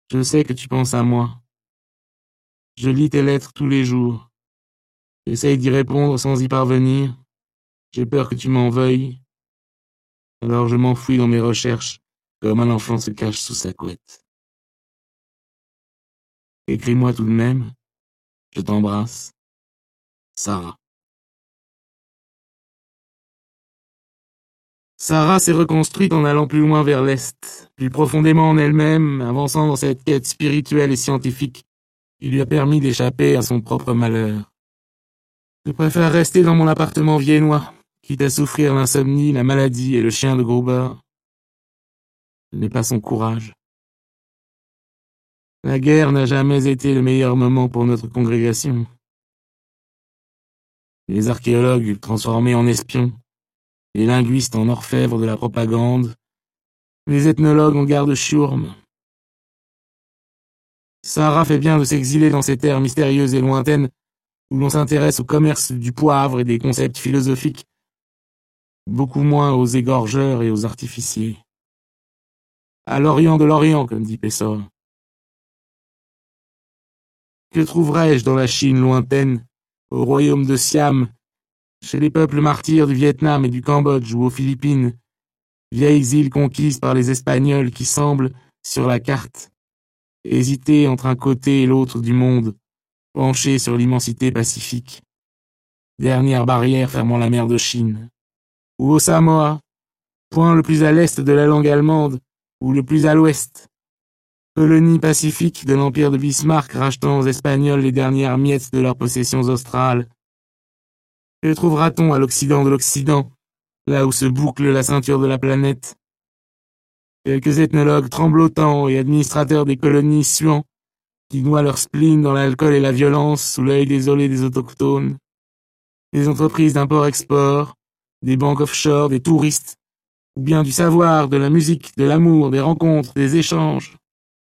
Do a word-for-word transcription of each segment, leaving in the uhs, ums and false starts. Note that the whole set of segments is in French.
Je sais que tu penses à moi. Je lis tes lettres tous les jours. J'essaye d'y répondre sans y parvenir. J'ai peur que tu m'en veuilles. Alors je m'enfuis dans mes recherches, comme un enfant se cache sous sa couette. Écris-moi tout de même. Je t'embrasse. Sarah. Sarah s'est reconstruite en allant plus loin vers l'Est, plus profondément en elle-même, avançant dans cette quête spirituelle et scientifique qui lui a permis d'échapper à son propre malheur. Je préfère rester dans mon appartement viennois, quitte à souffrir l'insomnie, la maladie et le chien de Gruber. Ce n'est pas son courage. La guerre n'a jamais été le meilleur moment pour notre congrégation. Les archéologues transformés en espions, les linguistes en orfèvres de la propagande, les ethnologues en garde-chiourme. Sarah fait bien de s'exiler dans ces terres mystérieuses et lointaines où l'on s'intéresse au commerce du poivre et des concepts philosophiques, beaucoup moins aux égorgeurs et aux artificiers. À l'Orient de l'Orient, comme dit Pessoa. Que trouverais-je dans la Chine lointaine, au royaume de Siam, chez les peuples martyrs du Vietnam et du Cambodge ou aux Philippines, vieilles îles conquises par les Espagnols qui semblent, sur la carte, hésiter entre un côté et l'autre du monde, penchés sur l'immensité pacifique, dernière barrière fermant la mer de Chine, ou au Samoa, point le plus à l'est de la langue allemande, ou le plus à l'ouest, colonie pacifique de l'empire de Bismarck rachetant aux Espagnols les dernières miettes de leurs possessions australes. Que trouvera-t-on à l'occident de l'Occident, là où se boucle la ceinture de la planète? Quelques ethnologues tremblotants et administrateurs des colonies suants, qui noient leur spleen dans l'alcool et la violence sous l'œil désolé des autochtones. Des entreprises d'import-export, des banques offshore, des touristes, ou bien du savoir, de la musique, de l'amour, des rencontres, des échanges.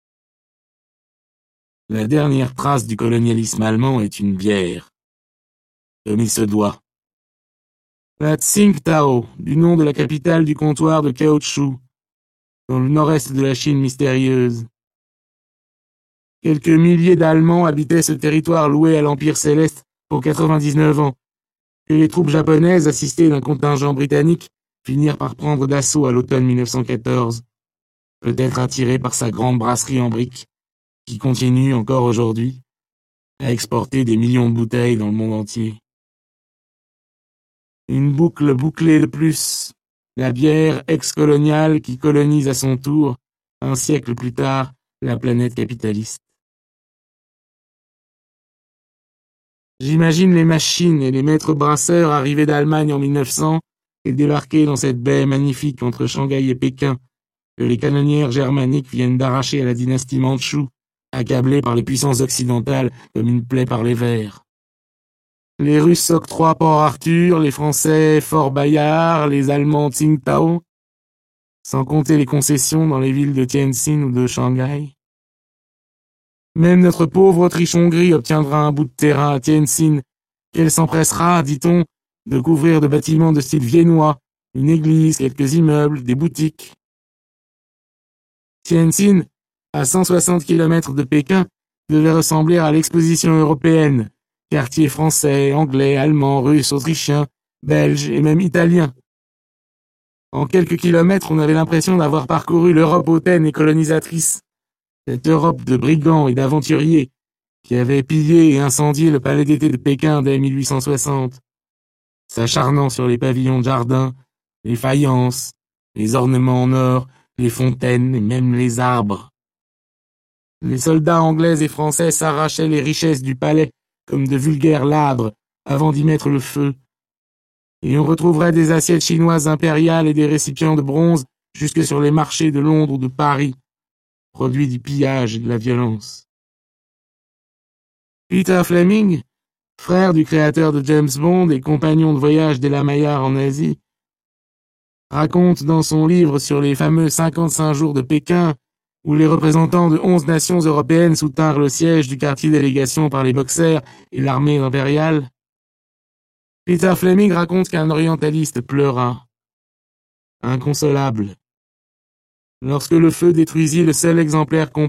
La dernière trace du colonialisme allemand est une bière, comme il se doit. La Tsingtao, du nom de la capitale du comptoir de caoutchouc, dans le nord-est de la Chine mystérieuse. Quelques milliers d'Allemands habitaient ce territoire loué à l'Empire céleste pour quatre-vingt-dix-neuf ans, que les troupes japonaises, assistées d'un contingent britannique, finirent par prendre d'assaut à l'automne mille neuf cent quatorze, peut-être attirés par sa grande brasserie en briques, qui continue encore aujourd'hui à exporter des millions de bouteilles dans le monde entier. Une boucle bouclée de plus, la bière ex-coloniale qui colonise à son tour, un siècle plus tard, la planète capitaliste. J'imagine les machines et les maîtres brasseurs arrivés d'Allemagne en mille neuf cents et débarquer dans cette baie magnifique entre Shanghai et Pékin, que les canonnières germaniques viennent d'arracher à la dynastie mandchoue, accablée par les puissances occidentales comme une plaie par les vers. Les Russes octroient Port Arthur, les Français Fort Bayard, les Allemands Tsingtao, sans compter les concessions dans les villes de Tientsin ou de Shanghai. Même notre pauvre Autriche-Hongrie obtiendra un bout de terrain à Tientsin, qu'elle s'empressera, dit-on, de couvrir de bâtiments de style viennois, une église, quelques immeubles, des boutiques. Tientsin, à cent soixante kilomètres de Pékin, devait ressembler à l'exposition européenne, quartiers français, anglais, allemands, russes, autrichiens, belges et même italiens. En quelques kilomètres, on avait l'impression d'avoir parcouru l'Europe hautaine et colonisatrice, cette Europe de brigands et d'aventuriers qui avait pillé et incendié le palais d'été de Pékin dès mille huit cent soixante, s'acharnant sur les pavillons de jardin, les faïences, les ornements en or, les fontaines et même les arbres. Les soldats anglais et français s'arrachaient les richesses du palais comme de vulgaires ladres avant d'y mettre le feu. Et on retrouverait des assiettes chinoises impériales et des récipients de bronze jusque sur les marchés de Londres ou de Paris, produits du pillage et de la violence. Peter Fleming, frère du créateur de James Bond et compagnon de voyage d'Ella Maillard en Asie, raconte dans son livre sur les fameux cinquante-cinq jours de Pékin, où les représentants de onze nations européennes soutinrent le siège du quartier délégation par les boxers et l'armée impériale. Peter Fleming raconte qu'un orientaliste pleura, inconsolable, lorsque le feu détruisit le seul exemplaire